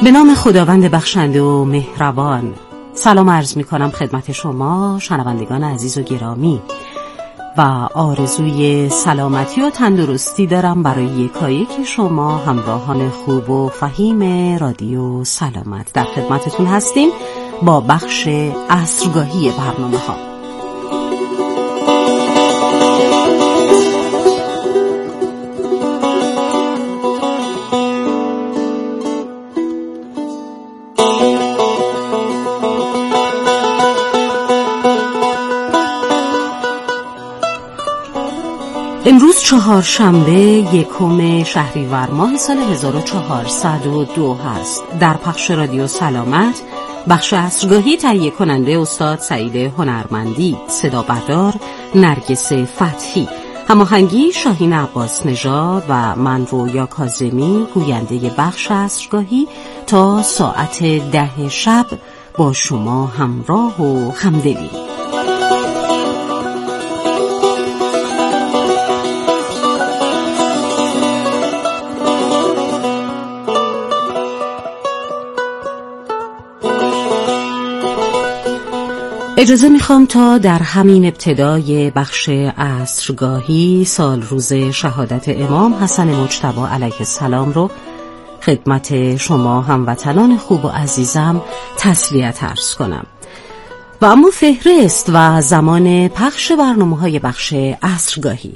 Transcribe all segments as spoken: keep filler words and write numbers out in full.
به نام خداوند بخشنده و مهربان. سلام عرض می کنم خدمت شما شنوندگان عزیز و گرامی و آرزوی سلامتی و تندرستی دارم برای یکایک شما همراهان خوب و فهیم رادیو سلامت. در خدمتتون هستیم با بخش عصرگاهی برنامه ها. امروز چهارشنبه یکم شهریور ماه سال هزار و چهارصد و دو هست. در پخش رادیو سلامت بخش عصرگاهی تهیه کننده استاد سعید هنرمندی، صدا بردار نرگس فتحی، هماهنگی شاهین عباس نژاد و من رویا کاظمی گوینده بخش عصرگاهی تا ساعت ده شب با شما همراه و همدلی. اجازه میخوام تا در همین ابتدای بخش عصرگاهی سال روز شهادت امام حسن مجتبی علیه السلام رو خدمت شما هموطنان خوب و عزیزم تسلیت عرض کنم. و اما فهرست و زمان پخش برنامه‌های بخش عصرگاهی.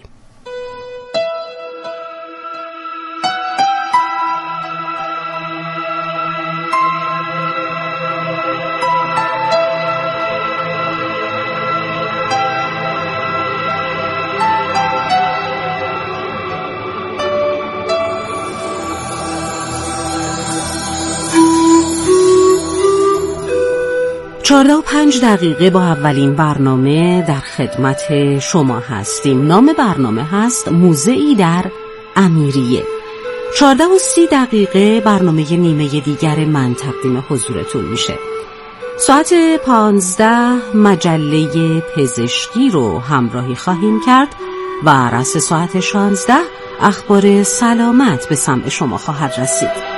چهارده و پنج دقیقه با اولین برنامه در خدمت شما هستیم. نام برنامه هست موضعی در امیریه. چهارده و سی دقیقه برنامه نیمه دیگر من تقدیم حضورتون میشه. ساعت پانزده مجله پزشکی رو همراهی خواهیم کرد و رس ساعت شانزده اخبار سلامت به سمع شما خواهد رسید.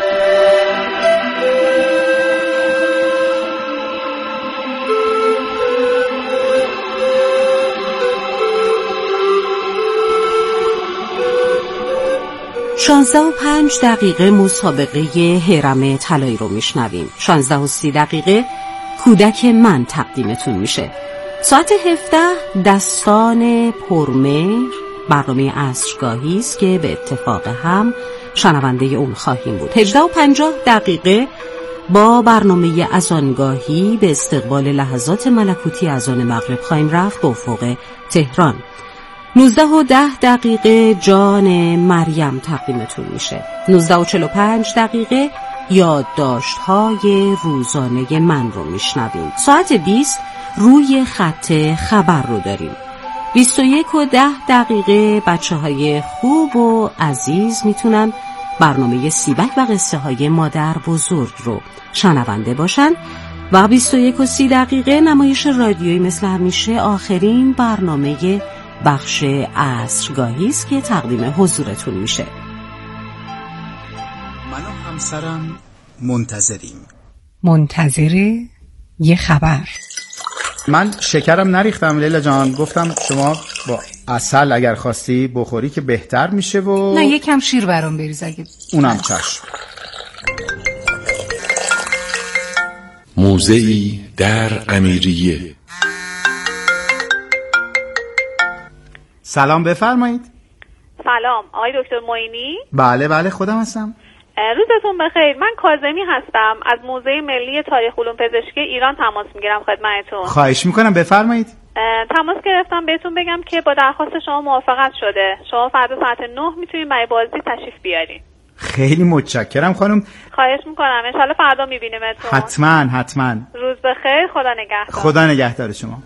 شانزده و پنج دقیقه مسابقه هرم طلایی رو میشنویم. شانزده و سی دقیقه کودک من تقدیمتون میشه. ساعت هفده دستان پرمهر برنامه عصرگاهی است که به اتفاق هم شنونده اون خواهیم بود. هجده و پنجاه دقیقه با برنامه اذانگاهی به استقبال لحظات ملکوتی اذان مغرب خواهیم رفت به افق تهران. نوزده و ده دقیقه جان مریم تقدیمتون میشه. نوزده و چل و پنج دقیقه یادداشت‌های روزانه من رو میشنویم. ساعت بیست روی خط خبر رو داریم. بیست و یک و ده دقیقه بچه های خوب و عزیز میتونن برنامه سیبک و قصه های مادر بزرگ رو شنونده باشن و بیست و یک و سی دقیقه نمایش رادیویی مثل همیشه آخرین برنامه بخش عصرگاهی است که تقدیم حضورتون میشه. من و همسرم منتظریم. منتظر یه خبر. من شکرم نریختم لیلا جان، گفتم شما با عسل اگر خواستی بخوری که بهتر میشه و نه یکم شیر برام بریز اگه. اونم چشم. موضعی در امیریه. سلام بفرمایید. سلام آقای دکتر معینی؟ بله بله خودم هستم. روزتون بخیر. من کاظمی هستم از موزه ملی تاریخ علوم پزشکی ایران تماس میگیرم خدمتتون. خواهش میکنم بفرمایید. تماس گرفتم بهتون بگم که با درخواست شما موافقت شده. شما فردا ساعت نه میتونید برای بازی تشریف بیارین. خیلی متشکرم خانم. خواهش میکنم. ان شاءالله فردا میبینیمتون. حتما حتما. روز بخیر. خدا نگهدار. خدا نگهدار شما.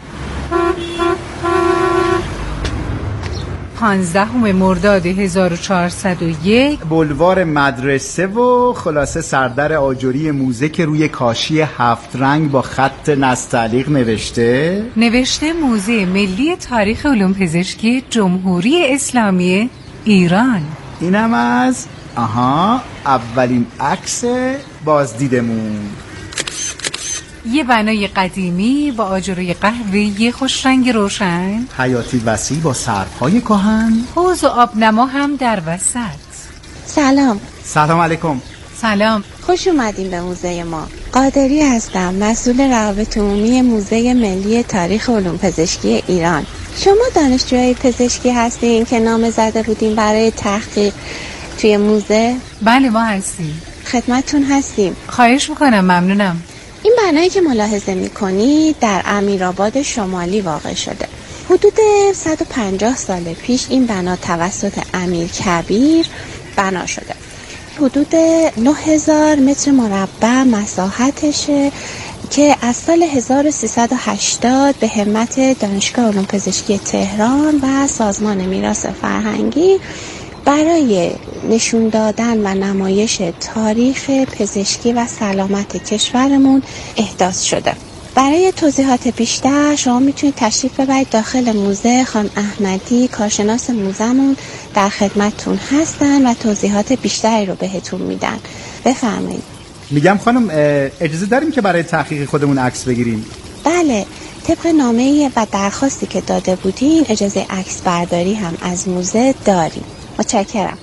پانزدهم مرداد هزار و چهارصد و یک بلوار مدرسه و خلاصه سردر آجری موزه که روی کاشی هفت رنگ با خط نستعلیق نوشته نوشته موزه ملی تاریخ علوم پزشکی جمهوری اسلامی ایران. اینم از آها اولین عکس بازدیدمون؟ یه بنای قدیمی با آجرای قهوه‌ای خوش رنگ روشن، حیاتی وسیع با سرپای کهن، حوض و آبنما هم در وسط. سلام. سلام علیکم. سلام. خوش اومدین به موزه ما. قادری هستم، مسئول روابط عمومی موزه ملی تاریخ علوم پزشکی ایران. شما دانشجوی پزشکی هستین که نام زده بودین برای تحقیق توی موزه؟ بله ما هستیم. خدمتتون هستیم. خواهش میکنم، ممنونم. این بنایی که ملاحظه میکنید در امیرآباد شمالی واقع شده. حدود صد و پنجاه سال پیش این بنا توسط امیر کبیر بنا شده. حدود نه هزار متر مربع مساحتشه که از سال هزار و سیصد و هشتاد به همت دانشگاه علوم پزشکی تهران و سازمان میراث فرهنگی برای نشون دادن و نمایش تاریخ پزشکی و سلامت کشورمون احداث شده. برای توضیحات بیشتر شما میتونید تشریف ببرید داخل موزه. خانم احمدی کارشناس موزمون در خدمتتون هستن و توضیحات بیشتری رو بهتون میدن. بفرمایید. میگم خانم اجازه داریم که برای تحقیق خودمون عکس بگیریم؟ بله، طبق نامه‌ای و درخواستی که داده بودین اجازه عکس برداری هم از موزه داریم. متشکرم.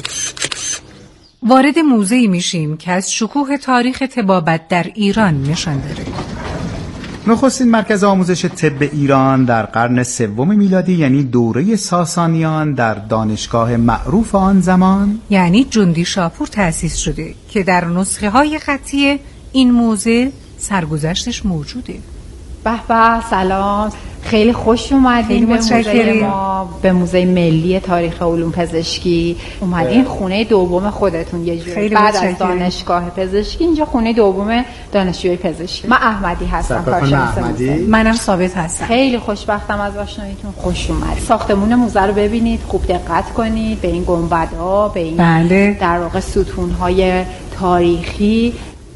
وارد موزه‌ای میشیم که از شکوه تاریخ طبابت در ایران نشان داره. نخستین مرکز آموزش طب ایران در قرن سوم میلادی، یعنی دوره ساسانیان، در دانشگاه معروف آن زمان یعنی جندی شاپور تأسیس شده که در نسخه های خطی این موزه سرگذشتش موجوده. به به، سلام، خیلی خوش اومدین به موزه ما، به موزه ملی تاریخ علوم پزشکی. اومدین خونه دوم خودتون یه جوری. بعد از دانشگاه پزشکی اینجا خونه دوم دانشجوی پزشکی. من احمدی هستم، کارشناس موزه. منم ثابت هستم. خیلی خوشبختم از آشناییتون. خوش اومدید. ساختمون موزه رو ببینید، خوب دقت کنید به این گنبدها، به این بله. در واقع ستون‌های تاریخی.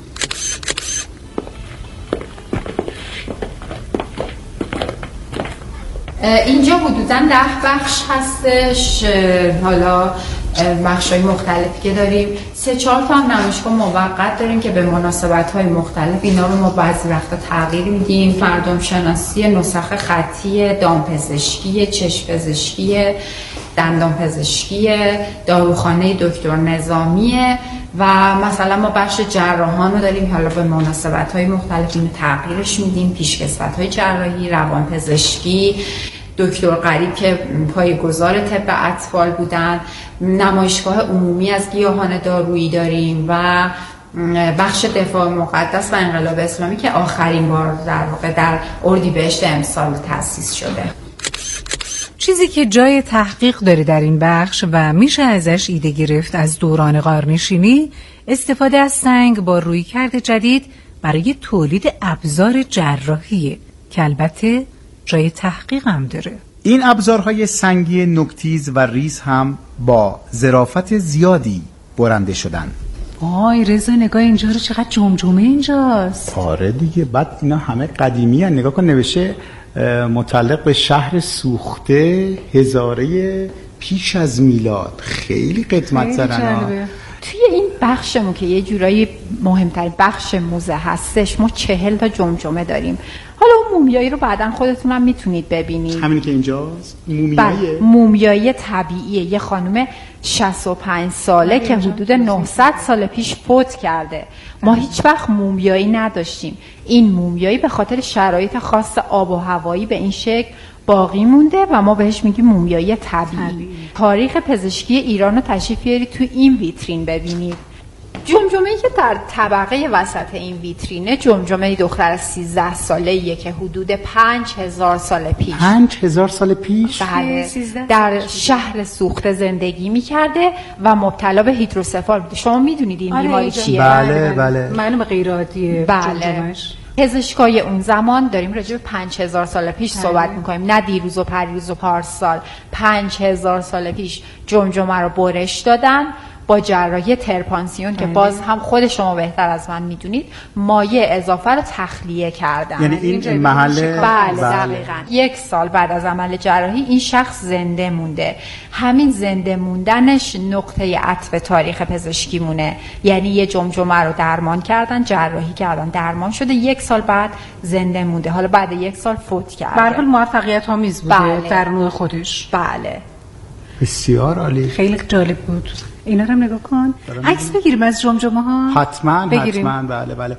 اینجا حدوداً ده بخش هستش. حالا بخش‌های مختلفی که داریم، سه چهار تا هم نمایشگاه موقت داریم که به مناسبت‌های مختلف اینا رو ما بعضی وقتا تغییر میدیم. مردم شناسی، نسخ خطی، دامپزشکی، چشم پزشکی، دندان پزشکی، داروخانه دکتر نظامیه و مثلا ما بخش جراحان رو داریم. حالا به مناسبت‌های مختلف اینو تغییرش میدیم. پیشکسوت‌های جراحی، روان پزشکی، دکتر غریب که پایه‌گذار طب اطفال بودن. نمایشگاه عمومی از گیاهان دارویی داریم و بخش دفاع مقدس و انقلاب اسلامی که آخرین بار در واقع در اردیبهشت امسال تأسیس شده. چیزی که جای تحقیق داره در این بخش و میشه ازش ایده گرفت از دوران غارنشینی، استفاده از سنگ با رویکرد جدید برای تولید ابزار جراحیه که البته جای تحقیق هم داره. این ابزارهای سنگی نوک‌تیز و ریز هم با ظرافت زیادی برنده شدن. آی رضا نگاه اینجا رو، چقدر جمجمه اینجاست. آره دیگه، بعد اینا همه قدیمی هن. نگاه کن نوشته متعلق به شهر سوخته هزاره پیش از میلاد. خیلی قدمت زدن. توی این بخشمون که یه جورایی مهمترین بخش موزه هستش، ما چهل تا جمجمه داریم. حالا اون مومیایی رو بعداً خودتون هم میتونید ببینید. همین که اینجاست مومیاییه؟ بله، مومیایی طبیعیه. یه خانم شصت و پنج ساله که حدود نهصد سال پیش فوت کرده. ما هیچ وقت مومیایی نداشتیم. این مومیایی به خاطر شرایط خاص آب و هوایی به این شکل باقی مونده و ما بهش میگیم مومیایی طبیعی. طبیعی. تاریخ پزشکی ایران رو تشریف بیارید تو این ویترین ببینید. جمجمه‌ای که در طبقه وسط این ویترینه، جمجمه دختر سیزده ساله‌ایه که حدود پنج هزار سال پیش پنج هزار سال پیش بله در شهر سوخته زندگی می‌کرده و مبتلا به هیدروسفال بوده. شما می‌دونید این بیماری آره چیه؟ بله بله. معلومه غیر عادیه. بله. پزشکای اون زمان داریم راجع به پنج هزار سال پیش بله. صحبت می‌کنیم، نه دیروز و پریروز و پارسال. پنج هزار سال پیش جمجمه رو برش دادن، با جراحی ترپانسیون که باز هم خود شما بهتر از من میدونید مایع اضافه رو تخلیه کردن. یعنی این محل بله دقیقاً یک سال بعد از عمل جراحی این شخص زنده مونده. همین زنده موندنش نقطه عطف تاریخ پزشکی مونه. یعنی یه جمجمه رو درمان کردن، جراحی کردن، درمان شده، یک سال بعد زنده مونده. حالا بعد یک سال فوت کرده. به هر حال موفقیت آمیز بوده بله. در نوع خودش. بله بسیار عالی، خیلی جالب بود. اینا رو هم نگاه کن. عکس بگیریم از جمجمه ها. حتما بگیریم. حتما بله بله.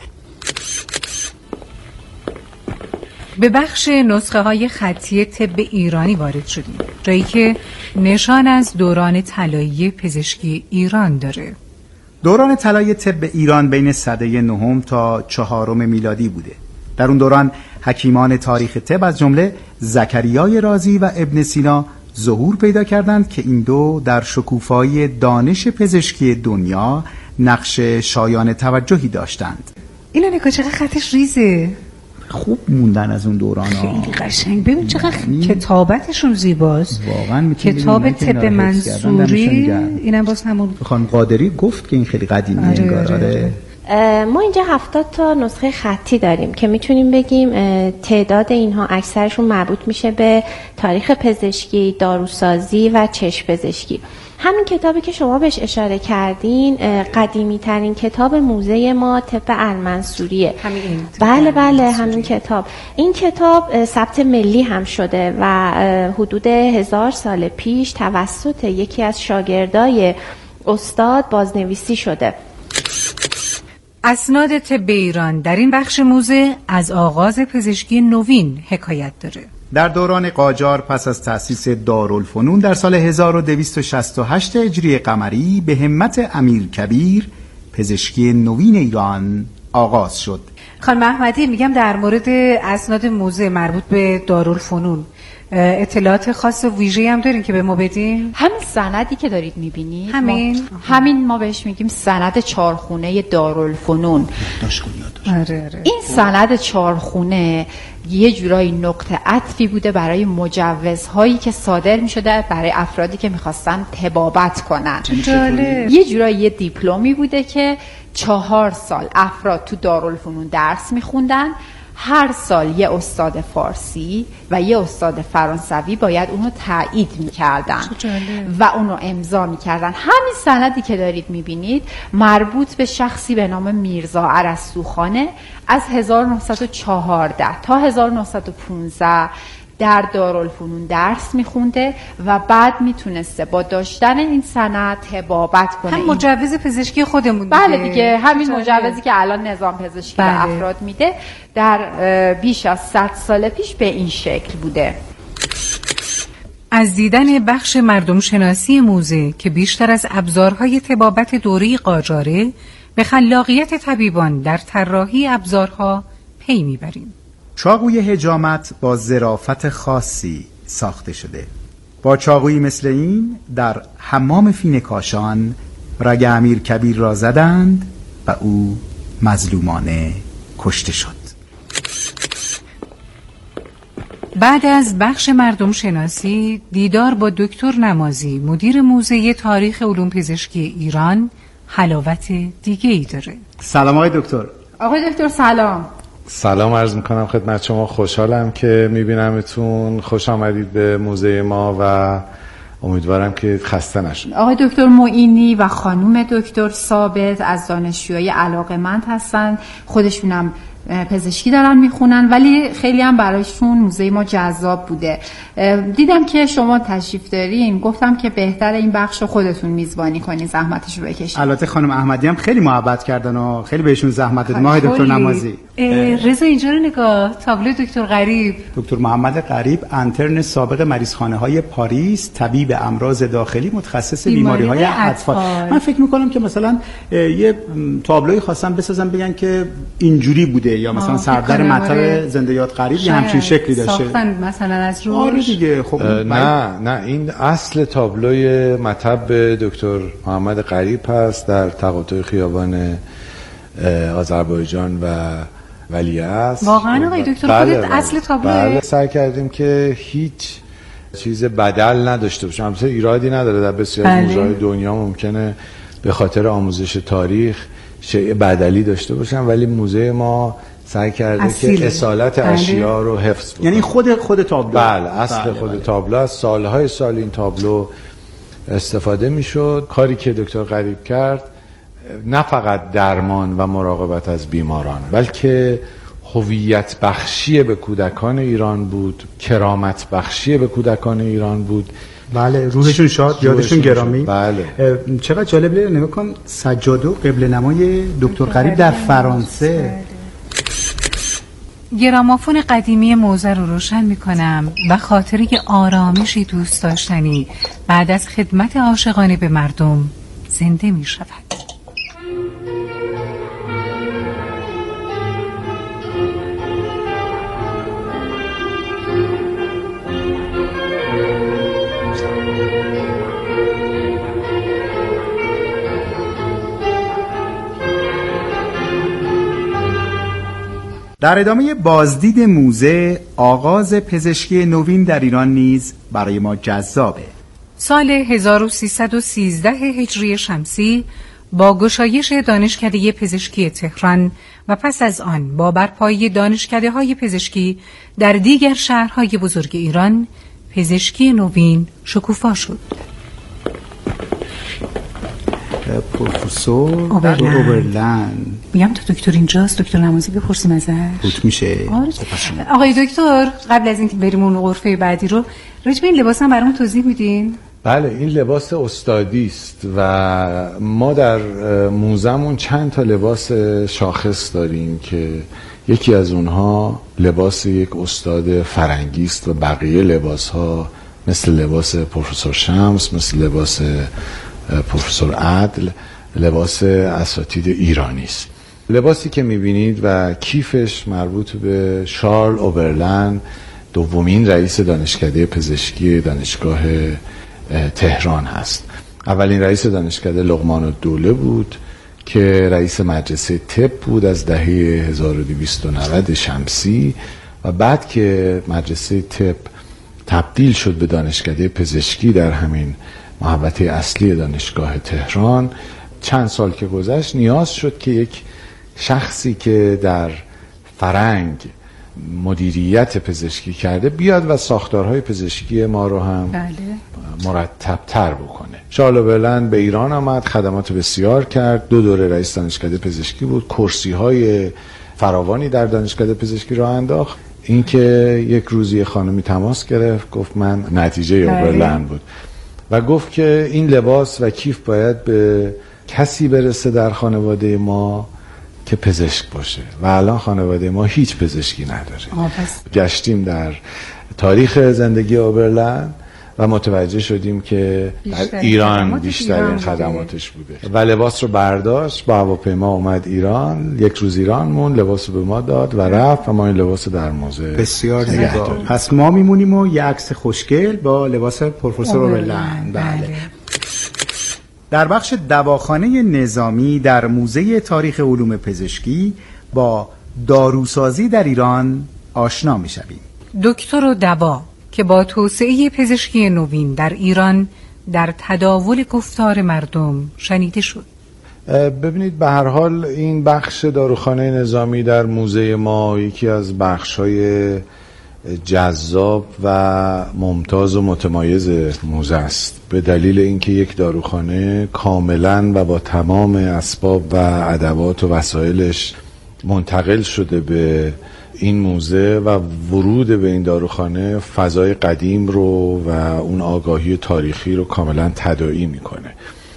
به بخش نسخه های خطی طب ایرانی وارد شدیم، جایی که نشان از دوران طلایی پزشکی ایران داره. دوران طلایی طب ایران بین سده نهم تا چهارم میلادی بوده. در اون دوران حکیمان تاریخ طب از جمله زکریای رازی و ابن سینا ظهور پیدا کردند که این دو در شکوفایی دانش پزشکی دنیا نقش شایان توجهی داشتند. اینا نگاه چقدر خطش ریزه، خوب موندن از اون دوران ها. خیلی قشنگ. ببین چقدر کتابتشون زیباست. واقعا کتاب طب منصوری اینم باز همون خانم قادری گفت که این خیلی قدیمی انگار. آره ما اینجا هفتاد تا نسخه خطی داریم که میتونیم بگیم تعداد اینها اکثرشون مربوط میشه به تاریخ پزشکی، داروسازی و چشم پزشکی. همین کتابی که شما بهش اشاره کردین قدیمی ترین کتاب موزه ما طب المنصوریه. همین بله بله همین کتاب. این کتاب ثبت ملی هم شده و حدود هزار سال پیش توسط یکی از شاگردای استاد بازنویسی شده. اسناد طب ایران در این بخش موزه از آغاز پزشکی نوین حکایت داره. در دوران قاجار پس از تأسیس دارالفنون در سال هزار و دویست و شصت و هشت هجری قمری به همت امیر کبیر پزشکی نوین ایران آغاز شد. خانم احمدی میگم در مورد اسناد موزه مربوط به دارالفنون اطلاعات خاص ویژه‌ای هم دارین که به ما بدین؟ همین سندی که دارید میبینید همین ما همین ما بهش میگیم سند چهارخونه دارالفنون. آره آره. این سند چهارخونه یه جورایی نقطه عطفی بوده برای مجوزهایی که صادر میشده برای افرادی که میخواستن طبابت کنن. جالب. یه جورایی یه دیپلمی بوده که چهار سال افراد تو دارالفنون درس میخوندن. هر سال یه استاد فارسی و یه استاد فرانسوی باید اونو تایید میکردن و اونو امضا میکردن. همین سندی که دارید میبینید مربوط به شخصی به نام میرزا ارسطوخانه از هزار و نهصد و چهارده تا هزار و نهصد و پانزده در دارالفنون درس میخونده و بعد میتونسته با داشتن این سند طبابت کنه. هم مجوز پزشکی خودمون دیگه. بله دیگه، همین مجوزی که الان نظام پزشکی به بله. افراد میده در بیش از صد سال پیش به این شکل بوده. از دیدن بخش مردم شناسی موزه که بیشتر از ابزارهای طبابت دوره قاجاره به خلاقیت طبیبان در طراحی ابزارها پی میبریم. چاقوی حجامت با ظرافت خاصی ساخته شده. با چاقویی مثل این در حمام فین کاشان رگ امیر کبیر را زدند و او مظلومانه کشته شد. بعد از بخش مردم شناسی دیدار با دکتر نمازی مدیر موزه تاریخ علوم پزشکی ایران حلاوت دیگه ای داره. سلام آقای دکتر. آقای دکتر سلام. سلام عرض میکنم خدمت شما. خوشحالم که میبینمتون. خوش آمدید به موزه ما و امیدوارم که خسته نشید. آقای دکتر معینی و خانم دکتر ثابت از دانشجوهای علاقه‌مند هستن، خودشونم پزشکی دارن میخونن ولی خیلی هم برایشون موزه ما جذاب بوده. دیدم که شما تشریف دارین، گفتم که بهتر این بخش رو خودتون میزبانی کنین، زحمتشو بکشین. البته خانم احمدی هم خیلی محبت کردن و خیلی بهشون زحمت دادیم. آقای دکتر نمازی. رضا اینجا رو نگاه، تابلو دکتر غریب. دکتر محمد غریب انترن سابق مریضخانه های پاریس، طبیب امراض داخلی متخصص بیماری های اطفال. من فکر میکنم که مثلا یه تابلوی خواستم بسازم بگن که اینجوری بوده یا مثلا سردر مطب زنده یاد غریب یه همچین شکلی داشته. ساختن مثلا از روش. آره دیگه. خب نه نه این اصل تابلوی مطب دکتر محمد غریب هست در تقاطع خیابان آذربایجان و ولیعصر. واقعا آقای دکتر بله خودت بله اصل تابلوه؟ بله سعی کردیم که هیچ چیز بدل نداشته باشه. همچنین ایرادی نداره، در بسیار بله. موزه‌های دنیا ممکنه به خاطر آموزش تاریخ شیء بدلی داشته باشن، ولی موزه ما سعی کرده اصیل. که اصالت اشیا رو حفظ بکنه. یعنی خود خود تابلو. بله، اصل بله خود بله. تابلو است. سالهای سال این تابلو استفاده میشد. کاری که دکتر غریب کرد نه فقط درمان و مراقبت از بیماران، بلکه هویت بخشی به کودکان ایران بود، کرامت بخشی به کودکان ایران بود. بله، روحشون شاد، یادشون گرامی. بله. چقدر جالبه. نگاه کن، سجاده و قبله نمای دکتر غریب در فرانسه. گرامافون قدیمی موزه رو روشن میکنم و خاطره آرامشی دوست داشتنی بعد از خدمت عاشقانه به مردم زنده میشود. در ادامه بازدید موزه، آغاز پزشکی نوین در ایران نیز برای ما جذابه. سال هزار و سیصد و سیزده هجری شمسی با گشایش دانشکده پزشکی تهران و پس از آن با برپایی دانشکده‌های پزشکی در دیگر شهرهای بزرگ ایران، پزشکی نوین شکوفا شد. پروفسور اوبرلند. میگم تا دکتر اینجاست، دکتر نمازی بپرسیم ازش. بود میشه. آقای دکتر، قبل از اینکه بریم اون غرفه بعدی رو، راجع به این لباس هم برامون توضیح میدین؟ بله، این لباس استادی است و ما در موزمون چند تا لباس شاخص داریم که یکی از اونها لباس یک استاد فرنگی است و بقیه لباس‌ها مثل لباس پروفسور شمس، مثل لباس پروفسور عدل، لباس اساتید ایرانی است. لباسی که میبینید و کیفش مربوط به شارل اوبرلند، دومین رئیس دانشکده پزشکی دانشگاه تهران هست. اولین رئیس دانشکده لقمان الدوله بود که رئیس مدرسه طب بود از دهه هزار و دویست و نود شمسی و بعد که مدرسه طب تبدیل شد به دانشکده پزشکی در همین محوطه اصلی دانشگاه تهران، چند سال که گذشت نیاز شد که یک شخصی که در فرنگ مدیریت پزشکی کرده بیاد و ساختارهای پزشکی ما رو هم بله. مرتب‌تر بکنه. شارل اوبرلند به ایران آمد، خدمات بسیار کرد، دو دوره رئیس دانشکده پزشکی بود، کرسی‌های فراوانی در دانشکده پزشکی راه انداخت. اینکه یک روزی خانمی تماس گرفت، گفت من نتیجه اوبرلند بود و گفت که این لباس و کیف باید به کسی برسه در خانواده ما که پزشک باشه و الان خانواده ما هیچ پزشکی نداره. گشتیم در تاریخ زندگی اوبرلند و متوجه شدیم که در ایران بیشترین خدماتش بوده و لباس رو برداشت، با هواپیما اومد ایران، یک روز ایران مون، لباس رو به ما داد و رفت و ما این لباس در موزه بسیار زیبا. پس ما میمونیم و یه عکس خوشگل با لباس پروفسور اوبرلند. بله. در بخش دواخانه نظامی در موزه تاریخ علوم پزشکی با داروسازی در ایران آشنا میشویم. دکتر و دوا که با توسعه پزشکی نوین در ایران در تداول گفتار مردم شنیده شد. ببینید، به هر حال این بخش داروخانه نظامی در موزه ما یکی از بخش‌های جذاب و ممتاز و متمایز موزه است، به دلیل اینکه یک داروخانه کاملا و با تمام اسباب و ادوات و وسایلش منتقل شده به این موزه و ورود به این داروخانه فضای قدیم رو و اون آگاهی تاریخی رو کاملا تداعی میکنه.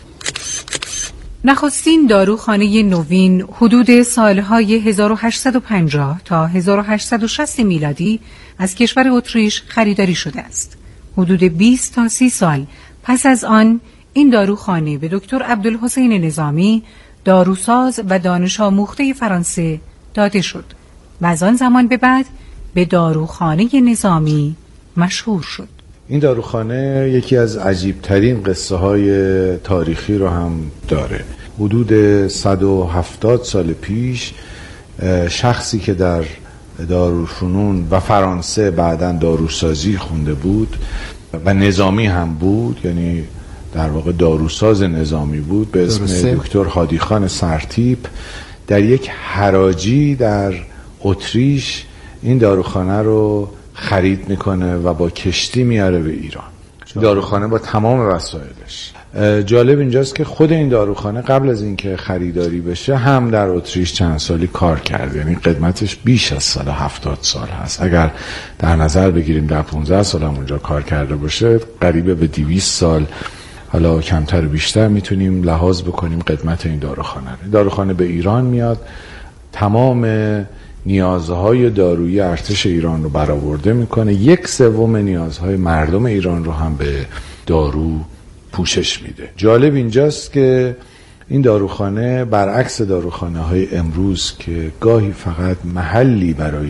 نخستین داروخانه نوین حدود سالهای هزار و هشتصد و پنجاه تا هزار و هشتصد و شصت میلادی از کشور اتریش خریداری شده است. حدود بیست تا سی سال پس از آن این داروخانه به دکتر عبدالحسین نظامی، داروساز و دانش آموخته فرانسه داده شد و از آن زمان به بعد به داروخانه نظامی مشهور شد. این داروخانه یکی از عجیبترین قصه های تاریخی رو هم داره. حدود صد و هفتاد سال پیش شخصی که در داروفنون و فرانسه بعداً داروسازی خونده بود و نظامی هم بود، یعنی در واقع داروساز نظامی بود به اسم درسته. دکتر هادی خان سرتیپ در یک حراجی در اتریش این داروخانه رو خرید میکنه و با کشتی میاره به ایران. داروخانه با تمام وسایلش. جالب اینجاست که خود این داروخانه قبل از اینکه خریداری بشه هم در اتریش چند سالی کار کرد، یعنی قدمتش بیش از سال هفتاد سال هست. اگر در نظر بگیریم در پانزده سال هم اونجا کار کرده باشه قریب به دویست سال، حالا کمتر و بیشتر میتونیم لحاظ بکنیم قدمت این داروخانه. داروخانه به ایران میاد، تمام نیازهای دارویی ارتش ایران رو برآورده میکنه، یک سوم نیازهای مردم ایران رو هم به دارو پوشش میده. جالب اینجاست که این داروخانه برعکس داروخانه های امروز که گاهی فقط محلی برای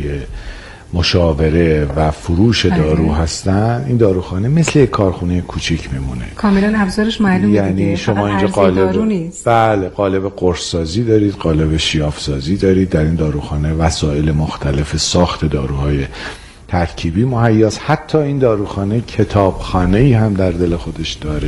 مشاوره و فروش دارو هستن، این داروخانه مثل یک کارخونه کوچیک میمونه. کاملا ابزارش معلومه، یعنی دیگه. شما اینجا قالب نیست. بله قالب قرص‌سازی دارید، قالب شیافسازی دارید. در این داروخانه وسایل مختلف ساخت داروهای ترکیبی مهیاست. حتی این داروخانه کتابخانه‌ای هم در دل خودش داره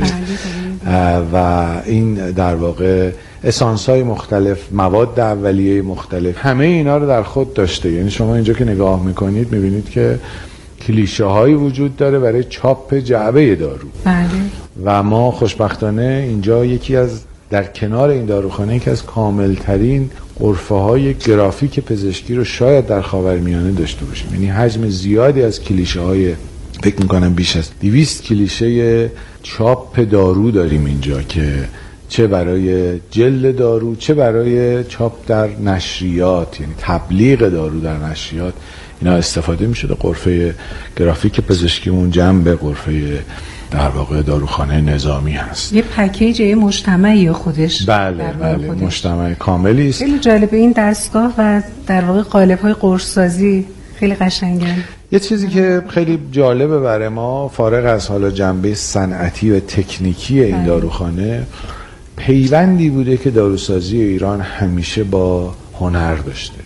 و این در واقع اسانس‌های مختلف، مواد اولیه مختلف، همه اینا رو در خود داشته. یعنی شما اینجا که نگاه میکنید میبینید که کلیشه هایی وجود داره برای چاپ جعبه دارو. بله. و ما خوشبختانه اینجا یکی از در کنار این داروخانه یکی از کاملترین غرفه های گرافیک پزشکی رو شاید در خاورمیانه داشته باشیم. یعنی حجم زیادی از کلیشه های، فکر میکنم بیش از دویست کلیشه چاپ دارو داریم اینجا که چه برای جلد دارو چه برای چاپ در نشریات، یعنی تبلیغ دارو در نشریات اینا استفاده میشه. غرفه گرافیک پزشکیمون جنب به غرفه در واقع داروخانه نظامی هست. یه پکیج مجتمعی خودش. بله بله خودش. مجتمع کاملی است. خیلی جالبه این دستگاه و در واقع قالب‌های قرص‌سازی خیلی قشنگن. یه چیزی که خیلی جالبه برای ما، فارغ از حالا جنبه صنعتی و تکنیکی این بله. داروخانه، پیوندی بوده که داروسازی ایران همیشه با هنر داشته.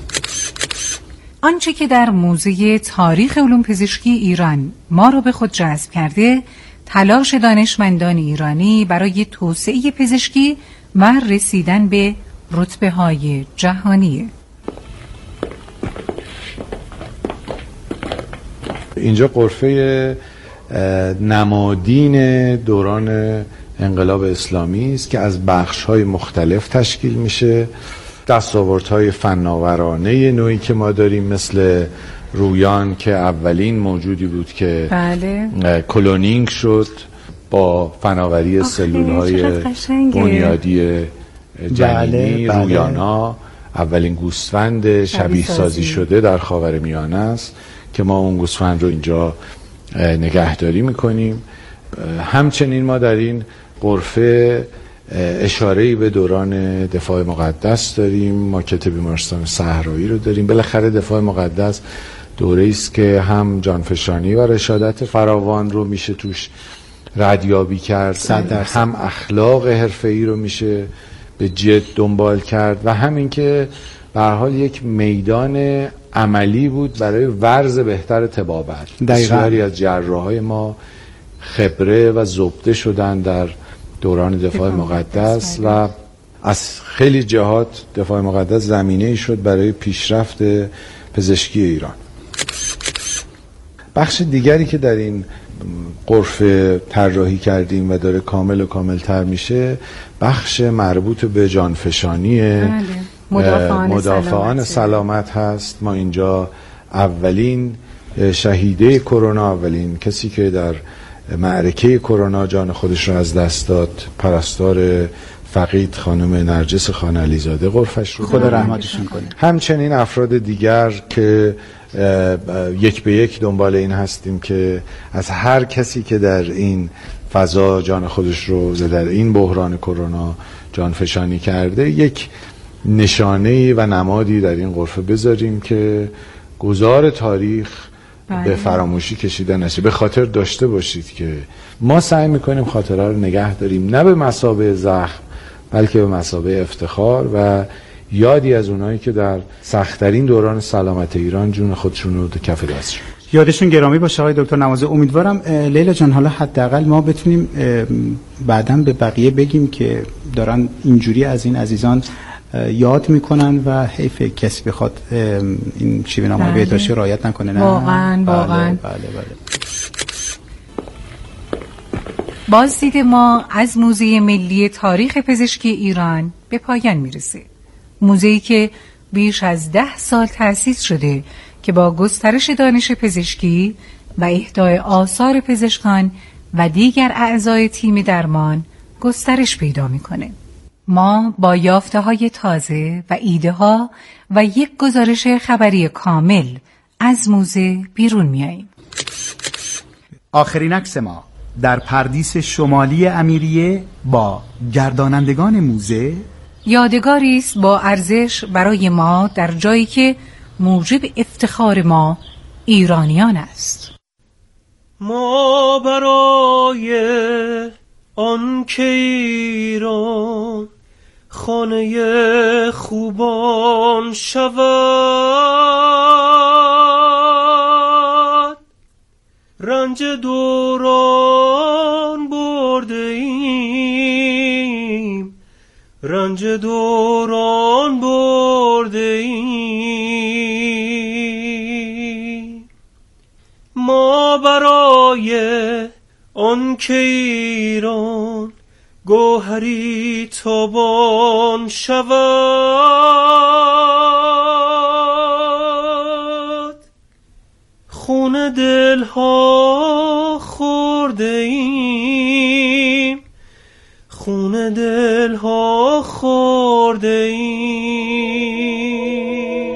آنچه که در موزه تاریخ علوم پزشکی ایران ما را به خود جذب کرده، تلاش دانشمندان ایرانی برای توسعه پزشکی و رسیدن به رتبه‌های جهانیه. اینجا غرفه نمادین دوران انقلاب اسلامی است که از بخش‌های مختلف تشکیل میشه. دستاوردهای فناورانه نوعی که ما داریم مثل رویان که اولین موجودی بود که بله. کلونینگ شد با فناوری سلول‌های بنیادی جنینی. بله، رویانا بله. اولین گوسفند شبیه سازی شده در خاورمیانه است که ما اون گوسفند رو اینجا نگهداری میکنیم. همچنین ما در این غرفه اشاره‌ای به دوران دفاع مقدس داریم. ماکت بیمارستان صحرایی رو داریم. بالاخره دفاع مقدس دوره‌ای است که هم جانفشانی و رشادت فراوان رو میشه توش ردیابی کرد، هم اخلاق حرفه‌ای رو میشه به جد دنبال کرد و همین که به هر حال یک میدان عملی بود برای ورز بهتر طبابت. بسیاری از جراحای ما خبره و زبده شدن در دوران دفاع مقدس و از خیلی جهات دفاع مقدس زمینه‌ای شد برای پیشرفت پزشکی ایران. بخش دیگری که در این غرفه طراحی کردیم و داره کامل و کاملتر میشه، بخش مربوط به جانفشانی مدافعان, مدافعان سلامت هست. ما اینجا اولین شهیده کرونا، اولین کسی که در معرکه کرونا جان خودش را از دست داد، پرستار فقید خانم نرجس خان علیزاده غرفش رو خدا رحمتشون کنه. همچنین افراد دیگر که یک به یک دنبال این هستیم که از هر کسی که در این فضا جان خودش رو در این بحران کرونا جان فشانی کرده یک نشانه‌ای و نمادی در این غرفه بذاریم که گذار تاریخ بله. به فراموشی کشیده نشه. به خاطر داشته باشید که ما سعی میکنیم خاطره رو نگه داریم، نه به مثابه زخم بلکه به مثابه افتخار و یادی از اونایی که در سخت‌ترین دوران سلامت ایران جون خودشون رو کف دستشون یادشون گرامی باشه آقای دکتر نوازه. امیدوارم لیلا جان حالا حداقل ما بتونیم بعداً به بقیه بگیم که دارن اینجوری از این عزیزان یاد میکنن و حیف کسی بخواد این شیوه نامه بهداشتی رعایت نکنه. نه واقعا واقعا. بله بله بله. بازدید ما از موزه ملی تاریخ پزشکی ایران به پایان میرسه. موزه‌ای که بیش از ده سال تأسیس شده که با گسترش دانش پزشکی و اهدای آثار پزشکان و دیگر اعضای تیم درمان گسترش پیدا میکنه. ما با یافته‌های تازه و ایده‌ها و یک گزارش خبری کامل از موزه بیرون میاییم. آخرین عکس ما در پردیس شمالی امیریه با گردانندگان موزه یادگاری است با ارزش برای ما در جایی که موجب افتخار ما ایرانیان است. ما برای آن که ایران خانه خوبان شود، رنج دوران برده ایم، رنج دوران برده ایم. ما برای آن که ایران گوهری تابان شود، خون دلها خورده ایم، خون دلها خورده ایم.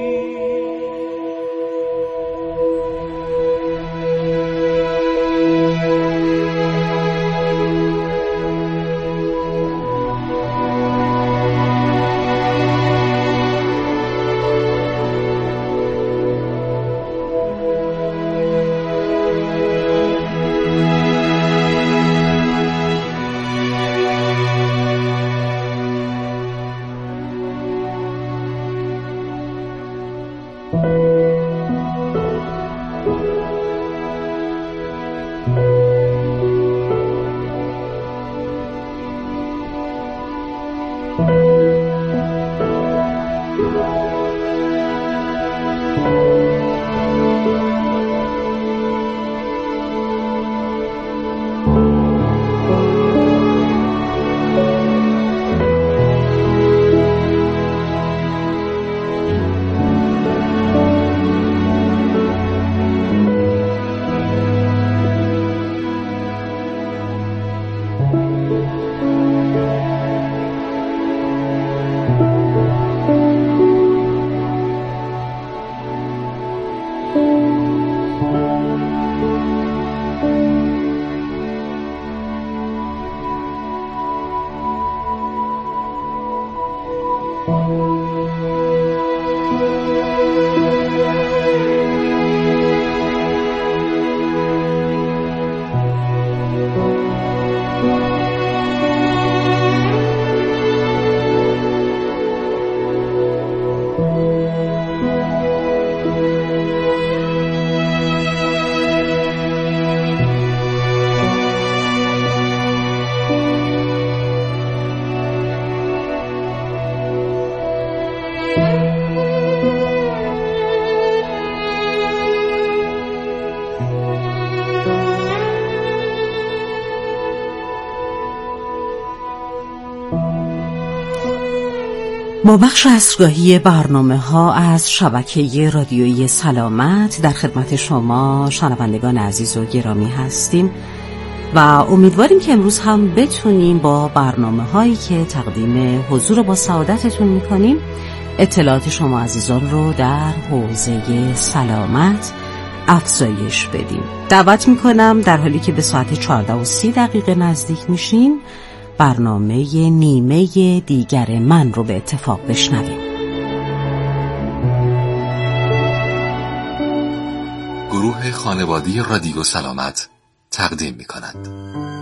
با بخش عصرگاهی برنامه ها از شبکه رادیویی سلامت در خدمت شما شنوندگان عزیز و گرامی هستیم و امیدواریم که امروز هم بتونیم با برنامه هایی که تقدیم حضور با سعادتتون میکنیم اطلاعات شما عزیزان رو در حوزه سلامت افزایش بدیم. دعوت میکنم در حالی که به ساعت چهارده و سی دقیقه نزدیک میشین برنامه نیمه دیگر من رو به اتفاق بشنویم. گروه خانوادی رادیو سلامت تقدیم می کند.